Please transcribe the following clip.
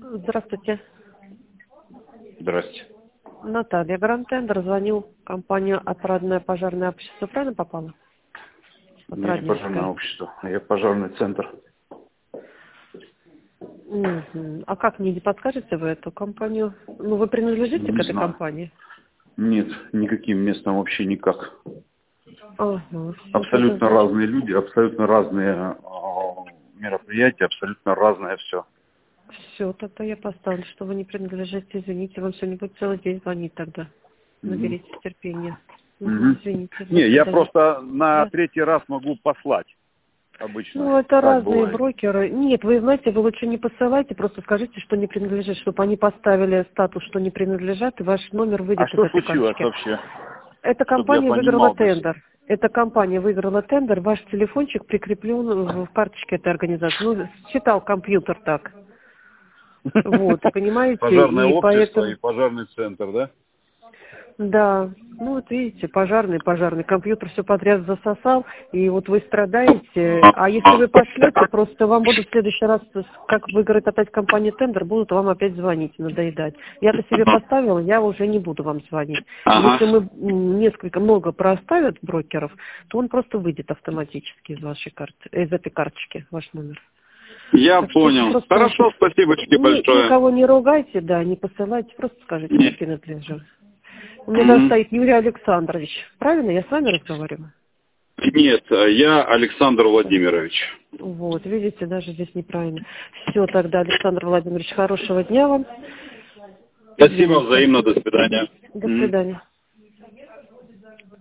Здравствуйте. Здрасте. Наталья, Гранд Тендер, звонил компанию «Отрадное пожарное общество». Правильно попало? Не пожарное общество, я пожарный центр. А как, мне не подскажете вы эту компанию? Ну, вы принадлежите к Не этой знаю. компании? Нет, никаким местом вообще никак. Ага, всё, тогда Абсолютно значит. разные люди, абсолютно разные мероприятия, абсолютно разное все. Все, тогда я поставлю, что вы не принадлежите. Извините, вам сегодня будет целый день звонить тогда. Наберитесь терпения. Извините, до Не, я свидания. просто на Да. третий раз могу послать обычно. Ну, это Так разные бывает. брокеры. Нет, вы знаете, вы лучше не посылайте, просто скажите, что не принадлежит, чтобы они поставили статус, что не принадлежат, и ваш номер А выйдет из что этой случилось карточки. вообще? Эта Чтобы я компания выиграла понимал. То есть... тендер. Эта компания выиграла тендер, ваш телефончик прикреплен в карточке этой организации. Ну, считал компьютер так. Вот, и понимаете, Пожарное и общество и поэтому... пожарный центр, да? Да, ну вот видите, пожарный компьютер все подряд засосал, и вот вы страдаете, а если вы пошлете, просто вам будут в следующий раз, как выиграет опять компания тендер, будут вам опять звонить, надоедать. Я-то себе поставила, я уже не буду вам звонить. Если Ага. мы много проставят брокеров, то он просто выйдет автоматически из вашей карты, из этой карточки, ваш номер. Я Так что понял. просто Хорошо, спасибочки большое. никого не ругайте, да, не посылайте, просто скажите, не Нет. принадлежу. У меня даже стоит Юрий Александрович. Правильно, я с вами разговариваю? Нет, я Александр Владимирович. Вот, видите, даже здесь неправильно. Все, тогда, Александр Владимирович, хорошего дня вам. Спасибо, Извините. взаимно, до свидания. До свидания.